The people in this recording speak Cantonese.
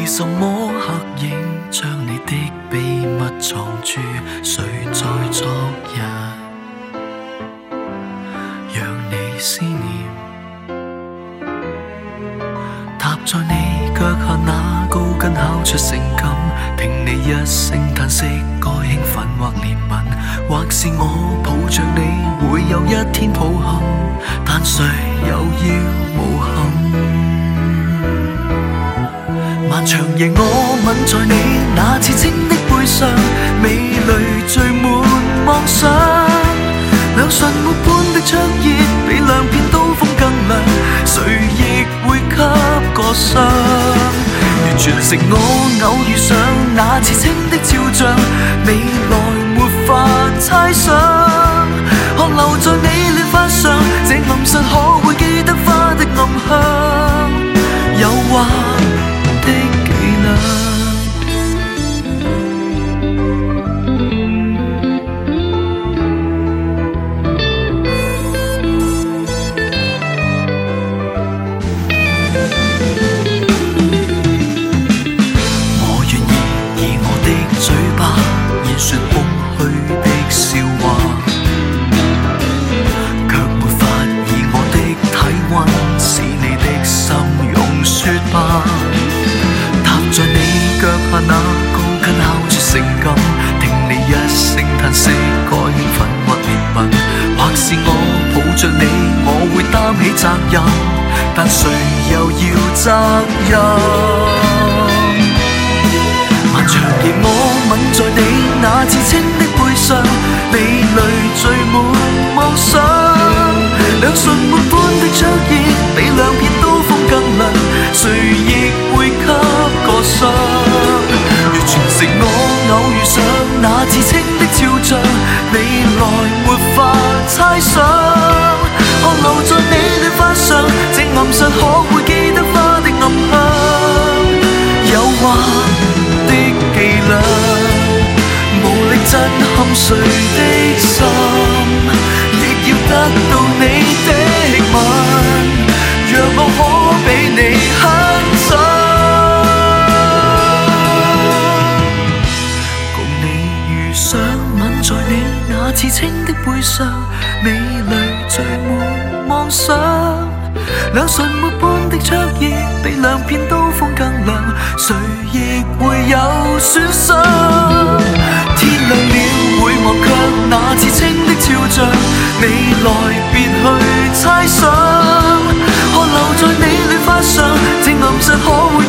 什麼刻意將你的秘密藏住？誰在昨日讓你思念？踏在你腳下那高跟考出性感，聽你一聲嘆息，該興奮或憐憫，或是我抱着你會有一天抱憾，但誰又要無憾？漫長夜我吻在你那刺青的背上，美淚聚滿妄想，兩唇沒般的灼熱，比兩片刀鋒更涼，誰亦會給個傷。如傳承我偶遇上那刺青的肖像，未來沒法猜想，看留在你臉髮上，這暗室可會記得花的暗香，誘惑的伎倆。嘴巴言說空虛的笑話，卻沒法以我的體溫使你的心溶雪吧。踏在你腳下那高跟敲出性感，聽你一聲嘆息，該興奮或憐憫，或是我抱着你，我會擔起責任，但誰又要責任？漫長夜我吻在你那刺青的背上，美淚聚滿妄想，兩唇沒般的灼熱，比兩片刀鋒更涼，誰亦會給個傷。如傳承我偶遇上那刺青的肖像，未來沒法猜想，看留在你臉髮上，這暗室可會記得花的暗香，誘惑的伎倆，無力震撼誰的心，亦要得到你的吻，若我可比你狠心，共你遇上吻在你那刺青的背上，美淚聚滿妄想，兩唇沒般的灼熱，比兩片刀鋒更涼，誰亦會有損傷。天亮了會忘卻那刺青的肖像，未來別去猜想，看留在你臉髮上，這暗室可會